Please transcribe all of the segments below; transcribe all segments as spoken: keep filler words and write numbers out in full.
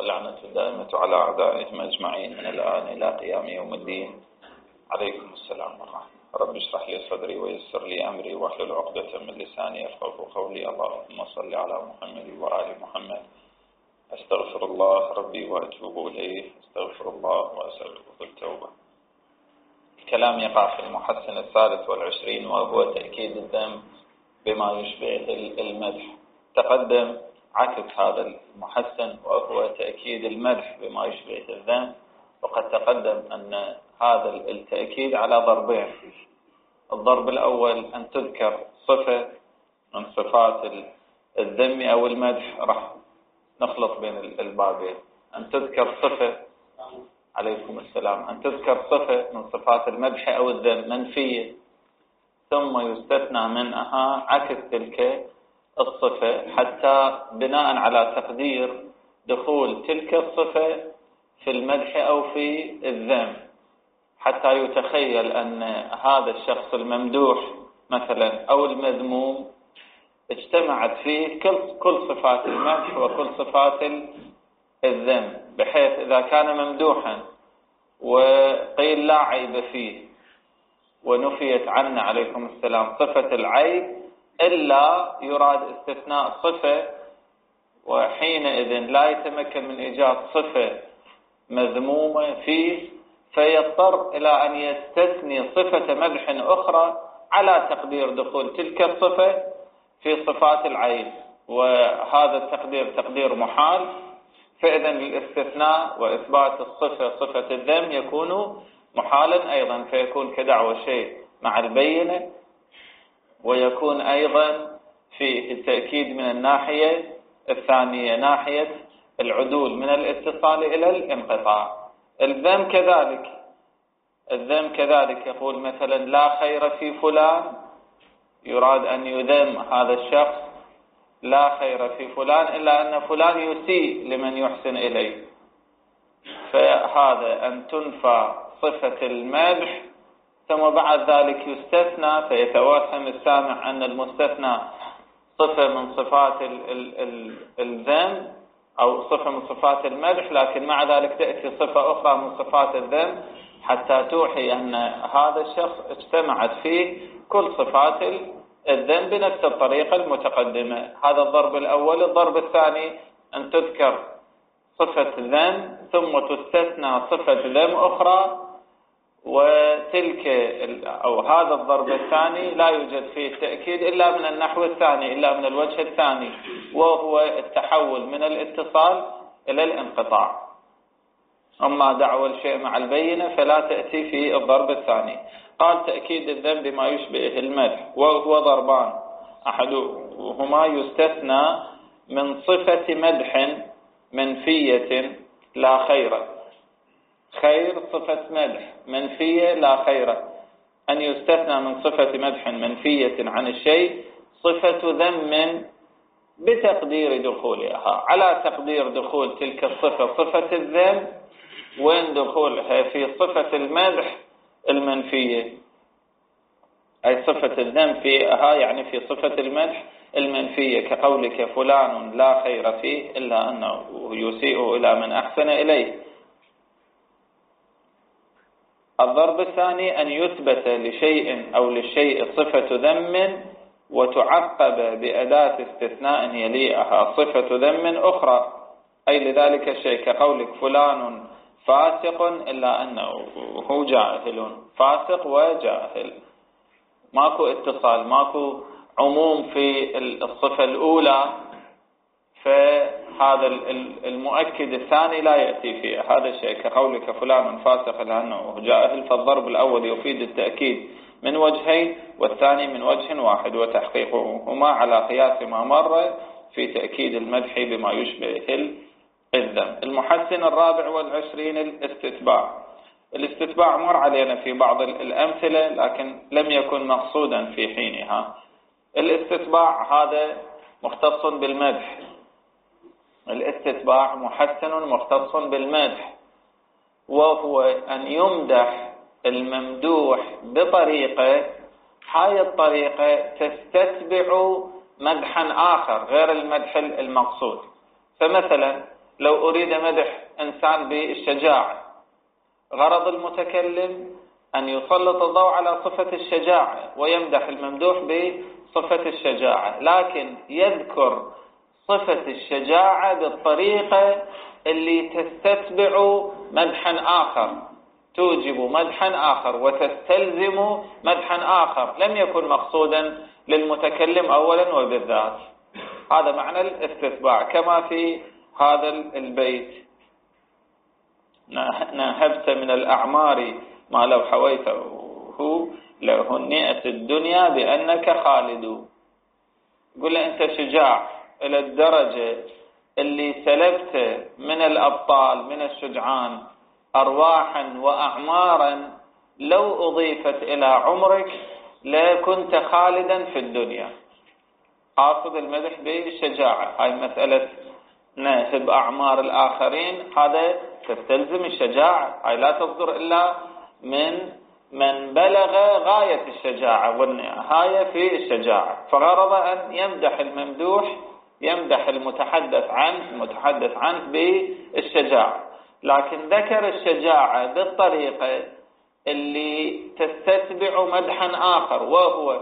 واللعنة الدائمة على أعدائهم أجمعين من الآن إلى قيام يوم الدين. عليكم السلام ورحمة الله. رب اشرح لي صدري ويسر لي أمري واحلل عقدة من لساني يفقهوا قولي. اللهم صل على محمد وآل محمد. أستغفر الله ربي وأتوب إليه. أستغفر الله وأسأله التوبة. الكلام يقع في المحسن الثالث والعشرين وهو تأكيد الذم بما يشبه المدح. تقدم عكس هذا المحسن وهو تأكيد المدح بما يشبه الذم، وقد تقدم أن هذا التأكيد على ضربين. الضرب الأول أن تذكر صفة من صفات الذم أو المدح، راح نخلط بين البابين. أن تذكر صفة عليكم السلام أن تذكر صفة من صفات المدح أو الذم منفية، ثم يستثنى منها عكس تلك الصفة حتى بناء على تقدير دخول تلك الصفة في المدح أو في الذم، حتى يتخيل أن هذا الشخص الممدوح مثلا أو المذموم اجتمعت فيه كل كل صفات المدح وكل صفات الذم، بحيث إذا كان ممدوحا وقيل لا عيب فيه ونفيت عنه عليكم السلام صفة العيب، إلا يراد استثناء صفة، وحينئذ لا يتمكن من إيجاد صفة مذمومة فيه، فيضطر إلى أن يستثني صفة مدح أخرى على تقدير دخول تلك الصفة في صفات العيب، وهذا التقدير تقدير محال. فإذا الاستثناء وإثبات الصفة صفة الذم يكون محالا أيضا، فيكون كدعوى شيء مع البينة، ويكون أيضا في التأكيد من الناحية الثانية ناحية العدول من الاتصال إلى الانقطاع. الذم كذلك الذم كذلك يقول مثلا لا خير في فلان، يراد أن يذم هذا الشخص لا خير في فلان إلا أن فلان يسيء لمن يحسن إليه، فهذا أن تنفى صفة المدح ثم بعد ذلك يستثنى، فيتوهم السامع أن المستثنى صفة من صفات الذم أو صفة من صفات المدح، لكن مع ذلك تأتي صفة أخرى من صفات الذم حتى توحي أن هذا الشخص اجتمعت فيه كل صفات الذم بنفس الطريقة المتقدمة. هذا الضرب الأول. الضرب الثاني أن تذكر صفة ذم ثم تستثنى صفة ذم أخرى، وتلك أو هذا الضرب الثاني لا يوجد فيه التأكيد إلا من النحو الثاني، إلا من الوجه الثاني، وهو التحول من الاتصال إلى الانقطاع. أما دعوى الشيء مع البينة فلا تأتي في الضرب الثاني. قال تأكيد الذم بما يشبه المدح وهو ضربان، أحدهما يستثنى من صفة مدح منفية لا خير. خير صفة مدح منفية لا خير، أن يستثنى من صفة مدح منفية عن الشيء صفة ذم بتقدير دخولها، على تقدير دخول تلك الصفة صفة الذم، وين دخولها في صفة المدح المنفية، أي صفة الذم فيها يعني في صفة المدح المنفية، كقولك فلان لا خير فيه إلا أنه يسيء إلى من أحسن إليه. الضرب الثاني أن يثبت لشيء أو للشيء صفة ذم وتعقب بأداة استثناء يليها صفة ذم أخرى، أي لذلك الشيء كقولك فلان فاسق إلا أنه هو جاهل. فاسق وجاهل، ماكو اتصال، ماكو عموم في الصفة الأولى، فهذا المؤكد الثاني لا يأتي فيه. هذا الشيء كقولك فلان فاسق لأنه جاهل، فالضرب الأول يفيد التأكيد من وجهين والثاني من وجه واحد، وتحقيقهما على قياس ما مر في تأكيد المدح بما يشبه الذم. المحسن الرابع والعشرين الاستتباع. الاستتباع مر علينا في بعض الأمثلة لكن لم يكن مقصودا في حينها. الاستتباع هذا مختص بالمدح، الاستتباع محسن مختص بالمدح، وهو أن يمدح الممدوح بطريقة، هاي الطريقة تستتبع مدحا آخر غير المدح المقصود. فمثلا لو أريد مدح إنسان بالشجاعة، غرض المتكلم أن يسلط الضوء على صفة الشجاعة ويمدح الممدوح بصفة الشجاعة، لكن يذكر صفة الشجاعة بالطريقة اللي تستتبع مدحا آخر، توجب مدحا آخر وتستلزم مدحا آخر لم يكن مقصودا للمتكلم أولا وبالذات. هذا معنى الاستتباع، كما في هذا البيت: نهبت من الأعمار ما لو حويته لهنئت الدنيا بأنك خالد. يقول له أنت شجاع إلى الدرجة اللي سلبت من الأبطال من الشجعان أرواحا وأعمارا لو أضيفت إلى عمرك لكنت خالدا في الدنيا. قاصد المدح بالشجاعة، هاي مسألة نهب أعمار الآخرين هذا تستلزم الشجاعة، هاي لا تصدر إلا من من بلغ غاية الشجاعة والنهاية في الشجاعة. فغرض أن يمدح الممدوح، يمدح المتحدث عنه المتحدث عنه بالشجاعة، لكن ذكر الشجاعة بالطريقة اللي تستتبع مدحا آخر، وهو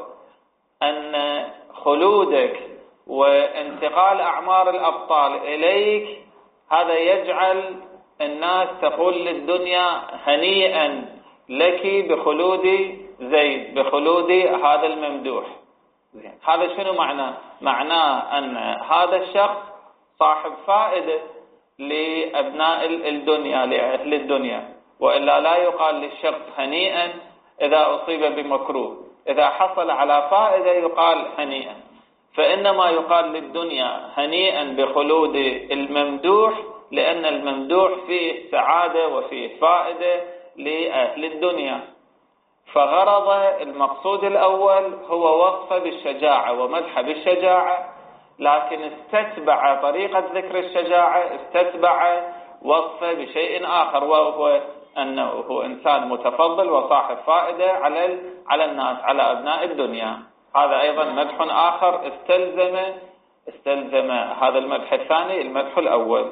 أن خلودك وانتقال أعمار الأبطال إليك هذا يجعل الناس تقول للدنيا هنيئا لك بخلود زيد، بخلود هذا الممدوح. هذا شنو معناه؟ معناه أن هذا الشخص صاحب فائدة لأبناء الدنيا، لأهل الدنيا، وإلا لا يقال للشخص هنيئا إذا أصيب بمكروه، إذا حصل على فائدة يقال هنيئا، فإنما يقال للدنيا هنيئا بخلود الممدوح، لأن الممدوح فيه سعادة وفيه فائدة لأهل الدنيا. فغرض المقصود الأول هو وصفه بالشجاعة ومدح بالشجاعة، لكن استتبع طريقة ذكر الشجاعة، استتبع وصفه بشيء آخر، وهو أنه هو إنسان متفضل وصاحب فائدة على على الناس، على أبناء الدنيا. هذا أيضا مدح آخر استلزم استلزم هذا المدح الثاني المدح الأول.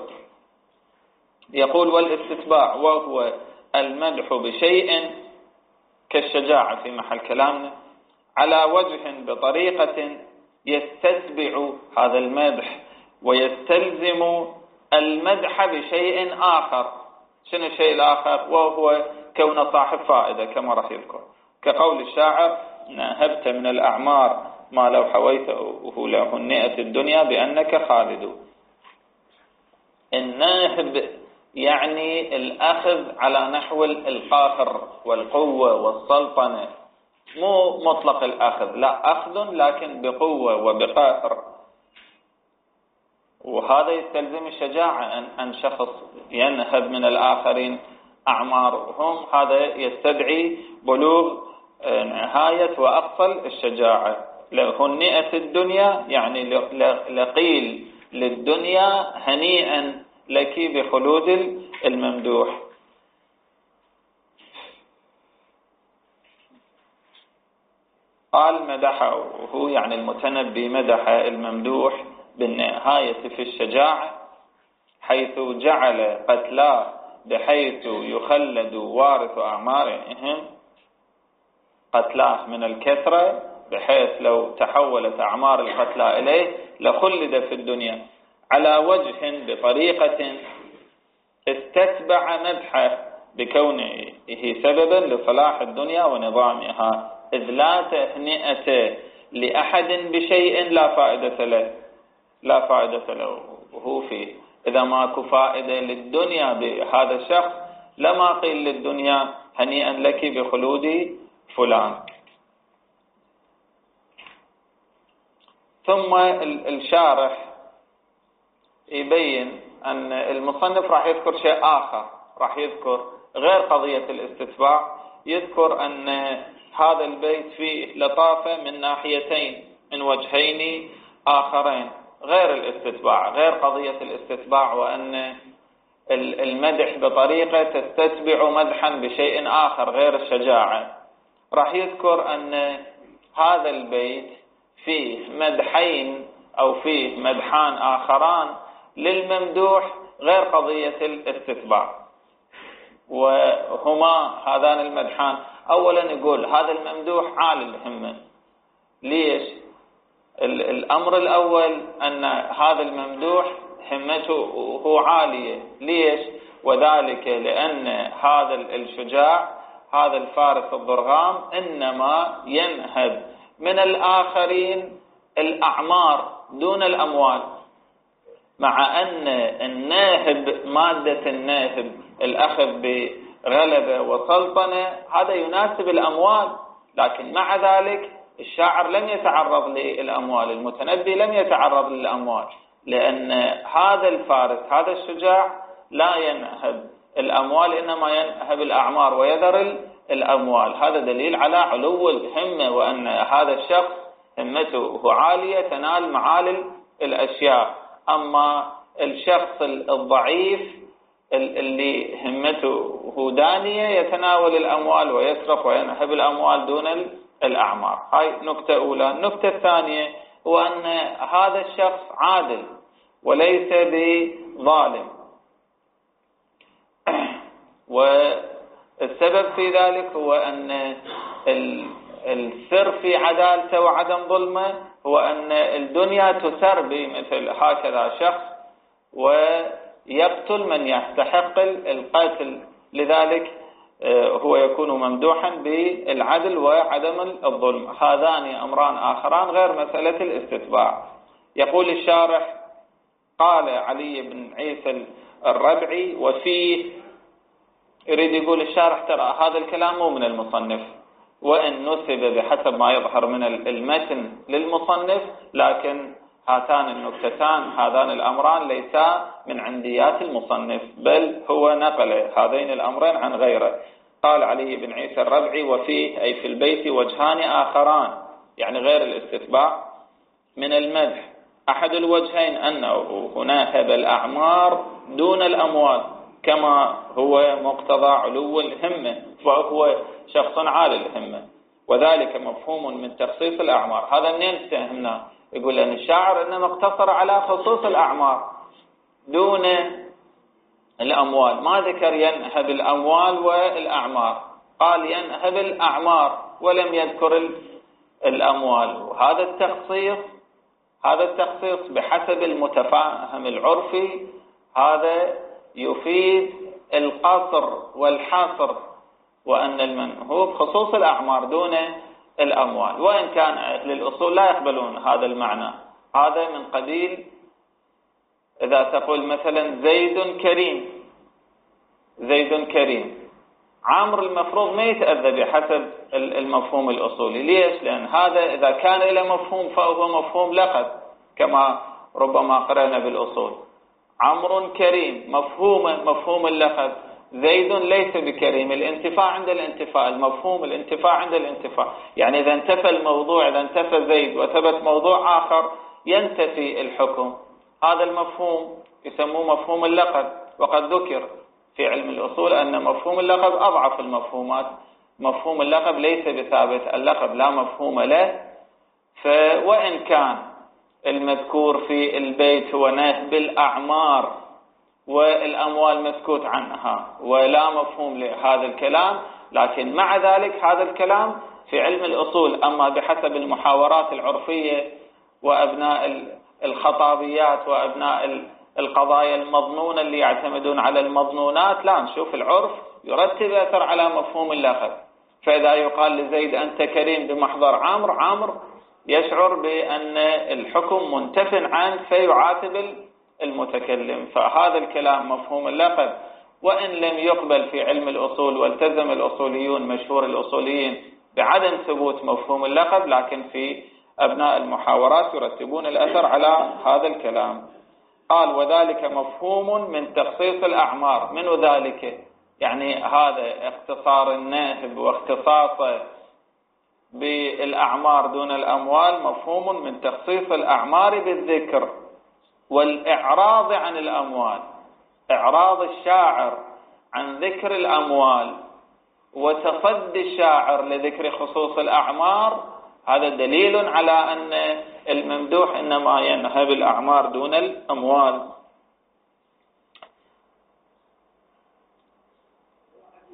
يقول: والاستتباع وهو المدح بشيء كالشجاعة في محل كلامنا على وجه بطريقة يستتبع هذا المدح ويستلزم المدح بشيء آخر. شنو الشيء الآخر؟ وهو كون صاحب فائدة كما راح يذكر، كقول الشاعر: نهبت من الأعمار ما لو حويته لهنئت الدنيا بأنك خالد. النهب يعني الأخذ على نحو القهر والقوة والسلطنة، مو مطلق الأخذ، لا، أخذ لكن بقوة وبقهر، وهذا يستلزم الشجاعة. أن شخص ينهب من الآخرين أعمارهم هذا يستدعي بلوغ نهاية وأقصى الشجاعة. لهنئت الدنيا يعني لقيل للدنيا هنيئا لك بخلود الممدوح. قال: مدحه يعني المتنبي مدح الممدوح بالنهاية في الشجاعة، حيث جعل قتلاه بحيث يخلد وارث أعمارهم، قتلاه من الكثرة بحيث لو تحولت أعمار القتلى إليه لخلد في الدنيا، على وجه بطريقة استتبع مدحه بكونه سببا لصلاح الدنيا ونظامها، إذ لا تهنئة لأحد بشيء لا فائدة له لا فائدة له وهو فيه. إذا ماكو فائدة للدنيا بهذا الشخص لما قيل للدنيا هنيئا لك بخلود فلان. ثم الشارح يبين أن المصنف راح يذكر شيء آخر، راح يذكر غير قضية الاستتباع، يذكر أن هذا البيت فيه لطافة من ناحيتين، من وجهين آخرين غير الاستتباع، غير قضية الاستتباع، وأن المدح بطريقة تستتبع مدحا بشيء آخر غير الشجاعة. راح يذكر أن هذا البيت فيه مدحين أو فيه مدحان آخران للممدوح غير قضية الاستتباع. وهما هذان المدحان، أولا يقول هذا الممدوح عالي الهمة. ليش؟ الأمر الأول أن هذا الممدوح همته هو عالية. ليش؟ وذلك لأن هذا الشجاع، هذا الفارس الضرغام، إنما ينهب من الآخرين الأعمار دون الأموال، مع أن الناهب، مادة الناهب الأخذ بغلبة وسلطنة، هذا يناسب الأموال، لكن مع ذلك الشاعر لم يتعرض للأموال، المتنبي لم يتعرض للأموال، لأن هذا الفارس، هذا الشجاع لا ينهب الأموال، إنما ينهب الأعمار ويذر الأموال. هذا دليل على علو الهمة، وأن هذا الشخص همته عالية تنال معالي الأشياء. أما الشخص الضعيف اللي همته دانية يتناول الأموال ويسرف وينهب الأموال دون الأعمار. هاي نكتة أولى. النكتة الثانية هو أن هذا الشخص عادل وليس بظالم، والسبب في ذلك هو أن السر في عدالته وعدم ظلمه هو أن الدنيا تسر بمثل هكذا شخص ويقتل من يستحق القتل، لذلك هو يكون ممدوحا بالعدل وعدم الظلم. هذان أمران آخران غير مسألة الاستتباع. يقول الشارح: قال علي بن عيسى الربعي وفيه، يريد يقول الشارح ترى هذا الكلام مو من المصنف، وإن نسب بحسب ما يظهر من المتن للمصنف، لكن هاتان النكتتان، هذان الأمران ليسا من عنديات المصنف، بل هو نقل هذين الأمرين عن غيره. قال علي بن عيسى الربعي وفيه، أي في البيت، وجهان آخران، يعني غير الاستتباع، من المدح. أحد الوجهين أنه هنا هب الأعمار دون الأموال، كما هو مقتضى علو الهمة، وهو شخص عالي الهمة، وذلك مفهوم من تخصيص الأعمار. هذا منين استهمناه؟ يقول أن الشاعر إنما اقتصر على خصوص الأعمار دون الأموال، ما ذكر ينهب الأموال والأعمار، قال ينهب الأعمار ولم يذكر الأموال. وهذا التخصيص، هذا التخصيص بحسب المتفاهم العرفي هذا يفيد القصر والحصر، وأن المنهوب خصوص الأعمار دون الأموال، وإن كان أهل الأصول لا يقبلون هذا المعنى. هذا من قبيل إذا تقول مثلا زيد كريم، زيد كريم، عمرو المفروض ما يتأذى بحسب المفهوم الأصولي. ليش؟ لأن هذا إذا كان إلى مفهوم فهو مفهوم لقب، كما ربما قرأنا بالأصول. عمرو كريم مفهوم مفهوم اللقب، زيد ليس بكريم، الانتفاع عند الانتفاع، المفهوم الانتفاع عند الانتفاع. يعني إذا انتفى الموضوع، إذا انتفى زيد وثبت موضوع آخر ينتفي الحكم. هذا المفهوم يسموه مفهوم اللقب، وقد ذكر في علم الأصول أن مفهوم اللقب أضعف المفهومات. مفهوم اللقب ليس بثابت، اللقب لا مفهوم له. فوإن كان المذكور في البيت هو نهب الأعمار والأموال مسكوت عنها ولا مفهوم لهذا الكلام، لكن مع ذلك هذا الكلام في علم الأصول. أما بحسب المحاورات العرفية وأبناء الخطابيات وأبناء القضايا المظنونة اللي يعتمدون على المظنونات، لا، نشوف العرف يرتب أثر على مفهوم اللقب. فإذا يقال لزيد أنت كريم بمحضر عمرو، عمرو يشعر بأن الحكم منتف عنه فيعاتب المتكلم. فهذا الكلام مفهوم اللقب، وإن لم يقبل في علم الأصول، والتزم الأصوليون مشهور الأصوليين بعدم ثبوت مفهوم اللقب، لكن في أبناء المحاورات يرتبون الأثر على هذا الكلام. قال وذلك مفهوم من تخصيص الأعمار. من ذلك يعني هذا اختصار الناهب واختصاصه بالأعمار دون الأموال مفهوم من تخصيص الأعمار بالذكر والإعراض عن الأموال. إعراض الشاعر عن ذكر الأموال وتصدي الشاعر لذكر خصوص الأعمار، هذا دليل على أن الممدوح إنما ينهب الأعمار دون الأموال.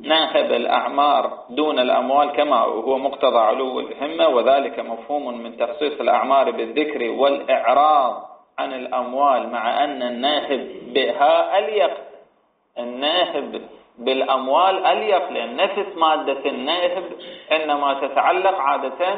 ناهب الأعمار دون الأموال كما هو مقتضى علو الهمة، وذلك مفهوم من تخصيص الأعمار بالذكر والإعراض عن الأموال، مع أن الناهب بها أليق. الناهب بالأموال أليق، لأن نفس مادة الناهب إنما تتعلق عادة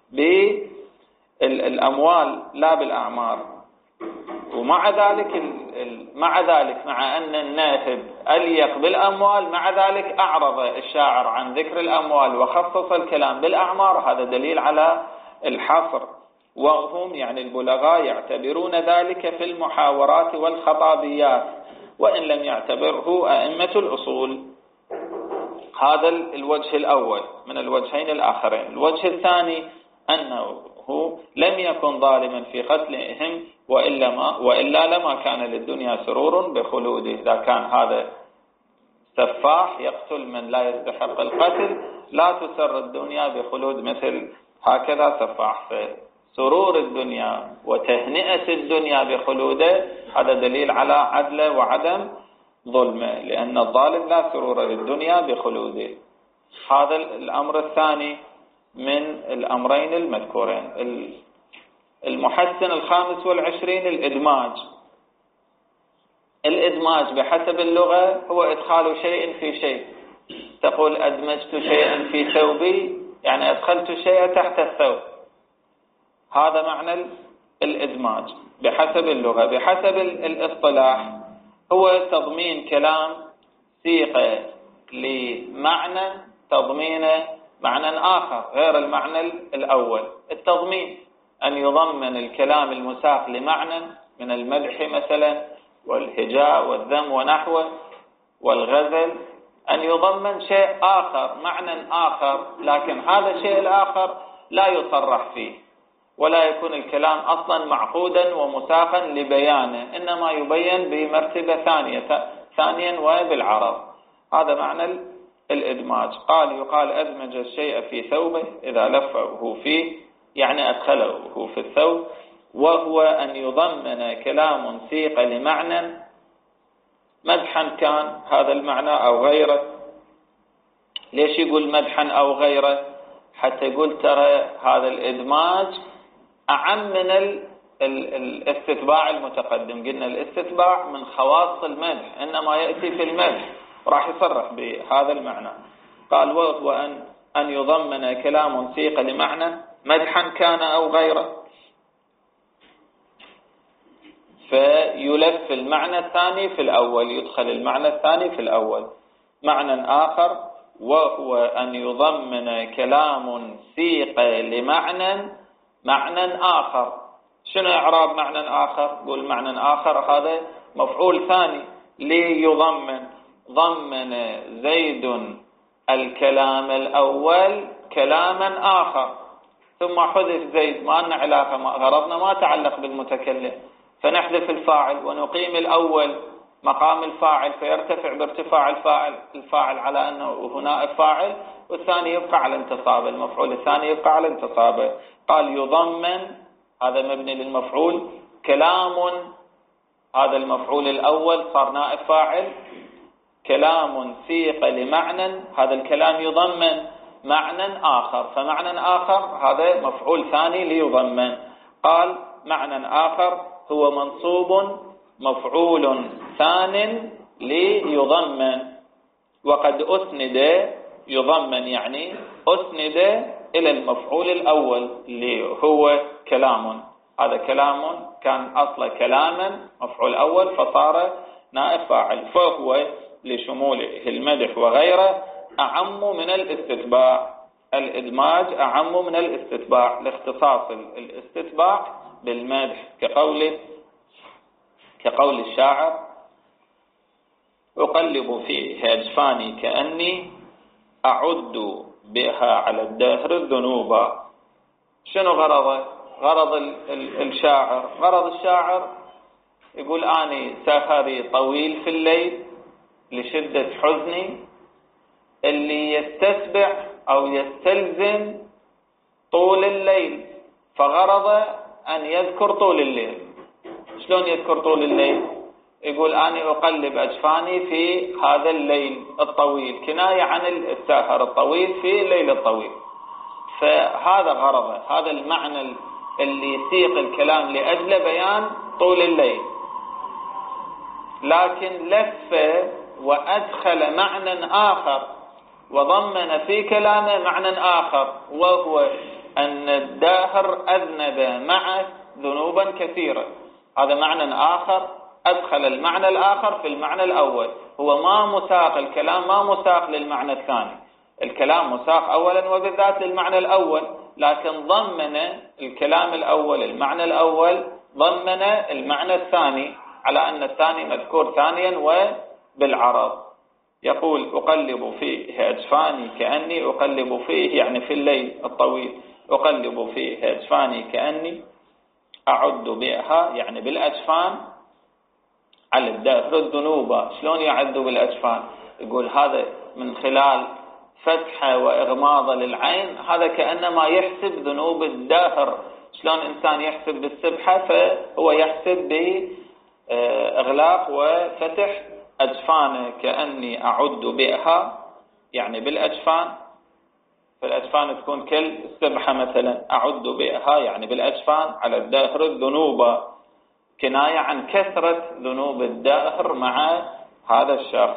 بالأموال لا بالأعمار. ومع ذلك مع ذلك مع أن الناهب أليق بالأموال، مع ذلك أعرض الشاعر عن ذكر الأموال وخصص الكلام بالأعمار. هذا دليل على الحصر، وهم يعني البلغاء يعتبرون ذلك في المحاورات والخطابيات، وإن لم يعتبره أئمة الأصول. هذا الوجه الأول من الوجهين الآخرين. الوجه الثاني أنه لم يكن ظالما في قتلهم، وإلا, ما وإلا لما كان للدنيا سرور بخلوده. إذا كان هذا سفاح يقتل من لا يستحق القتل، لا تسر الدنيا بخلود مثل هكذا سفاح. سرور الدنيا وتهنئة الدنيا بخلوده هذا دليل على عدله وعدم ظلمه، لأن الظالم لا سرور للدنيا بخلوده. هذا الأمر الثاني من الأمرين المذكورين. المحسن الخامس والعشرين الإدماج. الإدماج بحسب اللغة هو إدخال شيء في شيء. تقول أدمجت شيئا في ثوبي، يعني أدخلت شيئا تحت الثوب. هذا معنى الإدماج بحسب اللغة. بحسب الاصطلاح هو تضمين كلام سيقة لمعنى تضمين معنى آخر غير المعنى الأول. التضمين أن يضمن الكلام المساق لمعنى من المدح مثلا والهجاء والذم ونحوه والغزل، أن يضمن شيء آخر معنى آخر، لكن هذا الشيء الآخر لا يصرح فيه، ولا يكون الكلام أصلا معقودا ومساقا لبيانه، إنما يبين بمرتبة ثانية ثانيا وبالعرض. هذا معنى الإدماج. قال يقال أدمج الشيء في ثوبه إذا لفه فيه، يعني أدخله في الثوب. وهو أن يضمن كلام سيق لمعنى مدحا كان هذا المعنى أو غيره. ليش يقول مدحا أو غيره؟ حتى يقول ترى هذا الإدماج أعم من الاستتباع المتقدم. قلنا الاستتباع من خواص المدح، إنما يأتي في المدح، راح يصرح بهذا المعنى. قال وهو أن أن يضمن كلام سيق لمعنى مدحا كان أو غيره، فيلف المعنى الثاني في الأول، يدخل المعنى الثاني في الأول. معنى آخر وهو أن يضمن كلام سيق لمعنى معنى آخر. شنو إعراب معنى آخر؟ قول معنى آخر هذا مفعول ثاني ليضمن. ضمن زيد الكلام الأول كلاما آخر، ثم حذف زيد، ما لنا علاقة، ما غرضنا ما تعلق بالمتكلم، فنحذف الفاعل ونقيم الأول مقام الفاعل، فيرتفع بارتفاع الفاعل الفاعل على أنه هنا فاعل، والثاني يبقى على انتصابه، المفعول الثاني يبقى على انتصابه. قال يضمن، هذا مبني للمفعول، كلام، هذا المفعول الأول صار نائب فاعل، كلام سيق لمعنى، هذا الكلام يضمن معنى آخر، فمعنى آخر هذا مفعول ثاني ليضمن. قال معنى آخر هو منصوب مفعول ثان ليضمن، وقد أسند يضمن يعني أسند إلى المفعول الأول اللي هو كلام. هذا كلام كان أصل كلاما مفعول أول فصار نائب فاعل، فهو لشموله المدح وغيره أعم من الاستتباع. الإدماج أعم من الاستتباع لاختصاص الاستتباع بالمدح، كقول كقول الشاعر أقلب في أجفاني كأني أعد بها على الدهر الذنوب. شنو غرضه؟ غرض الشاعر غرض الشاعر يقول أني سفري طويل في الليل لشدة حزني، اللي يستتبع أو يستلزم طول الليل، فغرض أن يذكر طول الليل. شلون يذكر طول الليل؟ يقول أنا أقلب أجفاني في هذا الليل الطويل، كناية عن السهر الطويل في الليل الطويل. فهذا غرضه، هذا المعنى اللي يسيق الكلام لأجل بيان طول الليل، لكن لف وأدخل معنى آخر وضمن في كلامه معنى آخر، وهو أن الداهر أذنب معه ذنوبا كثيرة. هذا معنى آخر، أدخل المعنى الآخر في المعنى الأول. هو ما مساق الكلام، ما مساق للمعنى الثاني، الكلام مساق أولا وبالذات للمعنى الأول، لكن ضمن الكلام الأول المعنى الأول، ضمن المعنى الثاني على أن الثاني مذكور ثانيا وبالعرض. يقول أقلب فيه أجفاني كأني أقلب فيه، يعني في الليل الطويل أقلب فيه أجفاني كأني أعد بها، يعني بالأجفان على الدهر الذنوب. شلون يعد بالأجفان؟ يقول هذا من خلال فتحة وإغماضة للعين، هذا كأنما يحسب ذنوب الدهر. شلون إنسان يحسب بالسبحة؟ فهو يحسب بإغلاق وفتح أجفانه، كأني أعد بها يعني بالأجفان. فالأجفان تكون كالسبحة مثلا، أعد بها يعني بالأجفان على الدهر الذنوب، كناية عن كثرة ذنوب الدهر مع هذا الشخص.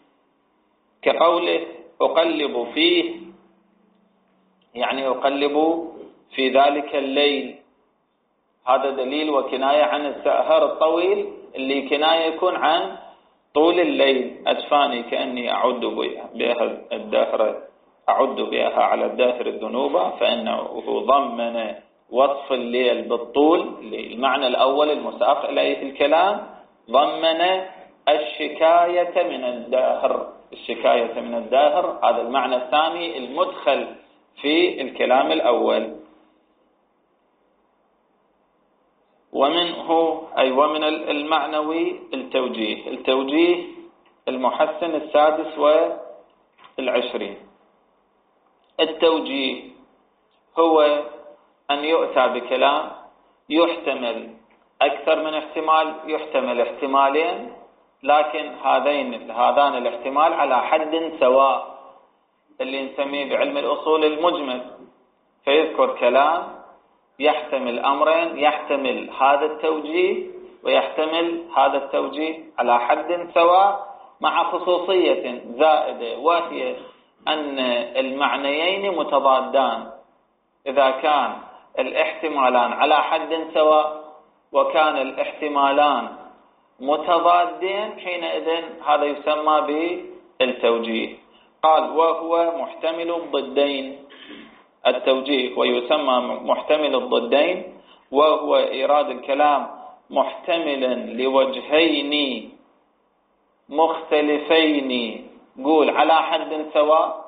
كقوله أقلب فيه، يعني أقلب في ذلك الليل، هذا دليل وكناية عن السهر الطويل اللي كناية يكون عن طول الليل. أجفاني كأني أعد بها الدهر، أعد بها على الدهر الذنوب، فإنه ضمن وصف الليل بالطول، المعنى الأول المساق إليه الكلام، ضمن الشكاية من الدهر، الشكاية من الدهر هذا المعنى الثاني المدخل في الكلام الأول. ومنه أي ومن المعنوي التوجيه، التوجيه المحسن السادس والعشرين. التوجيه هو أن يؤتى بكلام يحتمل أكثر من احتمال، يحتمل احتمالين، لكن هذين هذان الاحتمال على حد سواء، اللي نسميه بعلم الأصول المجمل. فيذكر كلام يحتمل أمرين، يحتمل هذا التوجيه ويحتمل هذا التوجيه على حد سواء، مع خصوصية زائدة، وهي أن المعنيين متضادان. إذا كان الاحتمالان على حد سواء وكان الاحتمالان متضادين، حينئذ هذا يسمى بالتوجيه. قال وهو محتمل الضدين، التوجيه ويسمى محتمل الضدين، وهو إيراد الكلام محتملا لوجهين مختلفين، قول على حد سواء.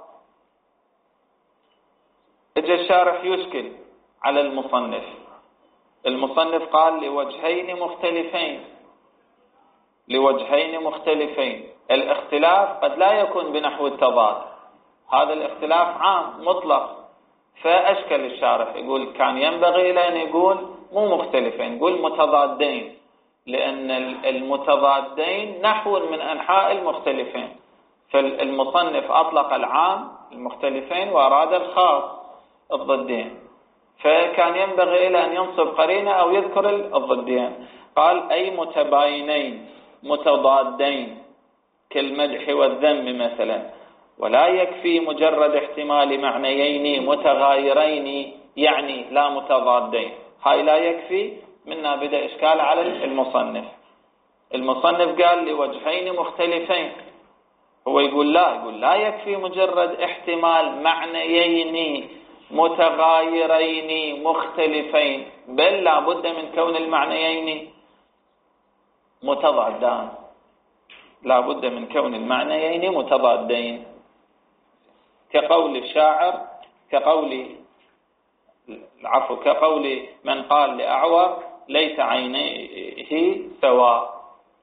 اجى الشارح يشكل على المصنف، المصنف قال لوجهين مختلفين، لوجهين مختلفين. الاختلاف قد لا يكون بنحو التضاد، هذا الاختلاف عام مطلق. فأشكل الشارح، يقول كان ينبغي لأن يقول مو مختلفين، يقول متضادين، لأن المتضادين نحو من أنحاء المختلفين. فالمصنف أطلق العام المختلفين وأراد الخاص الضدين، فكان ينبغي إلى أن ينصب قرينة أو يذكر الضدين. قال أي متباينين متضادين كالمدح والذم مثلا، ولا يكفي مجرد احتمال معنيين متغايرين يعني لا متضادين. هاي لا يكفي، منا بدأ إشكال على المصنف. المصنف قال لوجهين مختلفين، هو يقول لا، يقول لا يكفي مجرد احتمال معنيين متغايرين مختلفين، بل لا بد من كون المعنيين متضادان، لا بد من كون المعنيين متضادين. كقول الشاعر، كقول العفو كقول من قال لأعور ليس عينيه سواء.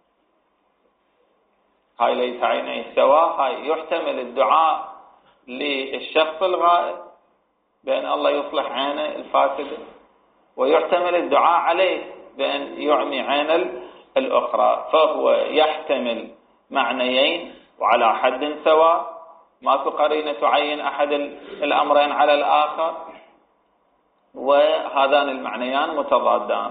هاي ليس عينيه سواء، هاي يحتمل الدعاء للشخص الغائب بأن الله يصلح عينه الفاسدة، ويحتمل الدعاء عليه بأن يعمي عين الأخرى، فهو يحتمل معنيين وعلى حد سواء، ماكو قرينة تعين أحد الأمرين على الآخر، وهذان المعنيان متضادان.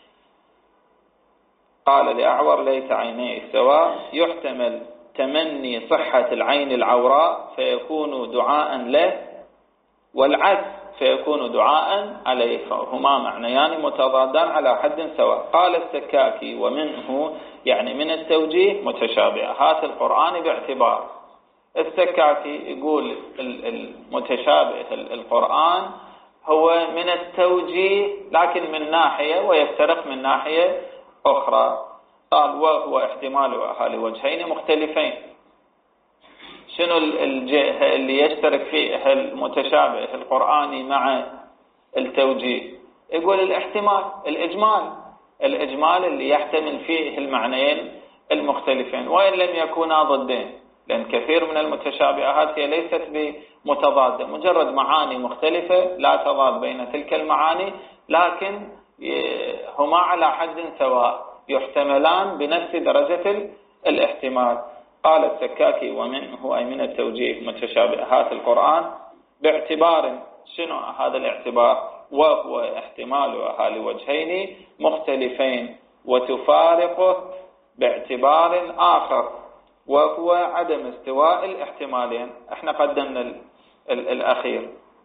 قال لأعور: ليت عينيه سواء، يحتمل تمني صحة العين العوراء فيكون دعاء له، والعكس فيكون دعاء عليه، فهما معنيان متضادان على حد سواء. قال السكاكي: ومنه يعني من التوجيه متشابهات القرآن باعتبار. السكاكي يقول المتشابه القرآن هو من التوجيه لكن من ناحية ويفترق من ناحية أخرى. قال: وهو احتمالها لوجهين مختلفين. شنو الجهة اللي يشترك فيها المتشابه القرآني مع التوجيه؟ يقول الاحتمال، الإجمال الإجمال اللي يحتمل فيه المعنيين المختلفين وإن لم يكونا ضدين، لأن كثير من المتشابهات هي ليست بمتضادة، مجرد معاني مختلفة لا تضاد بين تلك المعاني، لكن هما على حد سواء، يحتملان بنفس درجة الاحتمال. قال السكاكي: ومنه أي من التوجيه متشابهات القرآن باعتبار. شنو هذا الاعتبار؟ وهو احتمالها لوجهين مختلفين وتفارقه باعتبار آخر، وهو عدم استواء الاحتمالين. احنا قدمنا ال ال الأخير،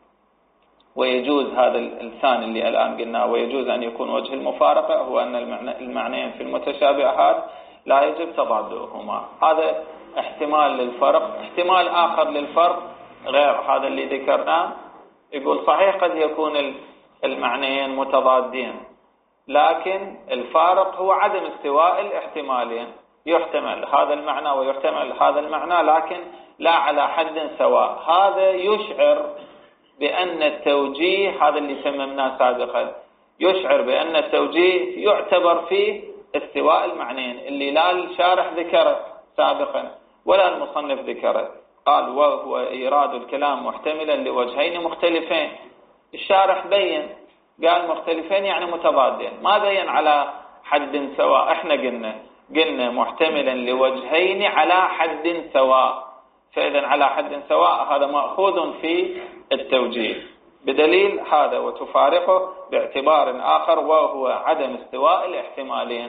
ويجوز هذا الثاني اللي الآن قلناه، ويجوز أن يكون وجه المفارقة هو أن المعنيين في المتشابهات لا يجب تضادهما. هذا احتمال للفرق. احتمال آخر للفرق غير هذا اللي ذكرناه، يقول صحيح قد يكون المعنيين متضادين، لكن الفارق هو عدم استواء الاحتمالين، يحتمل هذا المعنى ويحتمل هذا المعنى لكن لا على حد سواء. هذا يشعر بأن التوجيه، هذا اللي تممناه سابقا، يشعر بأن التوجيه يعتبر فيه استواء المعنيين اللي لا الشارح ذكره سابقا ولا المصنف ذكره. قال: وهو إيراد الكلام محتملا لوجهين مختلفين. الشارح بين، قال مختلفين يعني متضادين، ما بين على حد سواء. احنا قلنا قلنا محتملا لوجهين على حد سواء، فإذا على حد سواء هذا مأخوذ في التوجيه بدليل هذا، وتفارقه باعتبار آخر وهو عدم استواء الاحتمالين.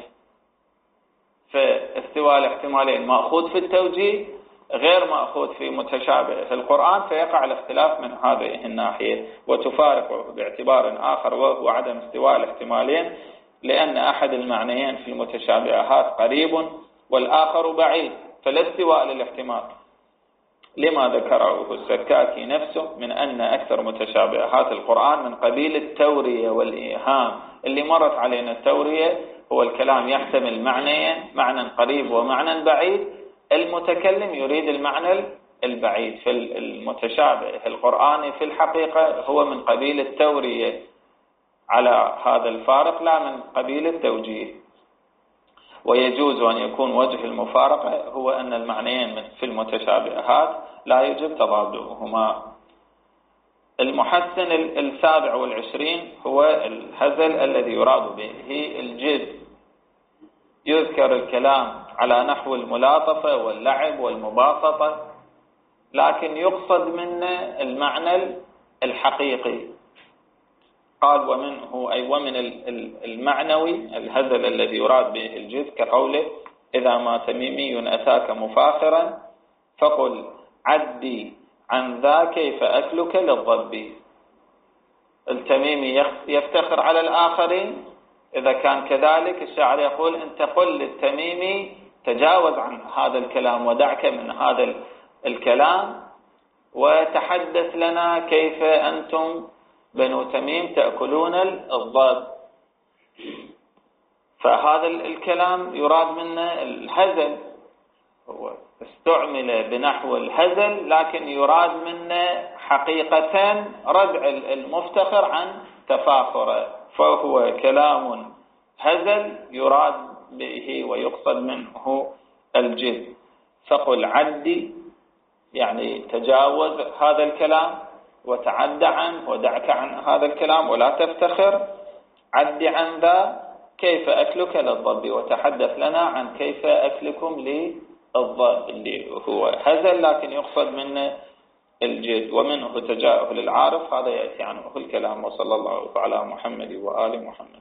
فاستواء الاحتمالين مأخوذ في التوجيه، غير مأخوذ في متشابه القرآن، فيقع الاختلاف من هذه الناحية. وتفارقه باعتبار آخر وهو عدم استواء الاحتمالين، لأن أحد المعنيين في المتشابهات قريب والآخر بعيد، فلا استواء للاحتمال. لما ذكره السكاكي نفسه من أن أكثر متشابهات القرآن من قبيل التورية والإيهام. اللي مرت علينا التورية هو الكلام يحتمل معنيين، معنى قريب ومعنى بعيد، المتكلم يريد المعنى البعيد. في المتشابه القرآني في الحقيقة هو من قبيل التورية على هذا الفارق، لا من قبيل التوجيه. ويجوز أن يكون وجه المفارقة هو أن المعنيين في المتشابهات لا يجب تضادهما. المحسن السابع والعشرين هو الهزل الذي يراد به الجد. يذكر الكلام على نحو الملاطفة واللعب والمباسطة، لكن يقصد منه المعنى الحقيقي. قال: ومنه أي ومن المعنوي الهزل الذي يراد به الجد، كقوله: إذا ما تميمي أتاك مفاخرا فقل عدي عن ذا كيف أكلك للضب. التميمي يفتخر على الآخرين، إذا كان كذلك الشاعر يقول: أنت قل للتميمي تجاوز عن هذا الكلام ودعك من هذا الكلام، وتحدث لنا كيف أنتم بنو تميم تأكلون الضب. فهذا الكلام يراد منه الهزل، هو استعمل بنحو الهزل لكن يراد منه حقيقة ردع المفتخر عن تفاخره، فهو كلام هزل يراد به ويقصد منه الجد. فقل عدي يعني تجاوز هذا الكلام وتعدى عنه ودعك عن هذا الكلام ولا تفتخر. عدي عن ذا كيف أكلك للضب، وتحدث لنا عن كيف أكلكم للضب اللي هو هزل لكن يقصد منه الجد، ومنه تجاؤه للعارف، هذا يأتي عنه الكلام. وصلى الله على محمد وآل محمد.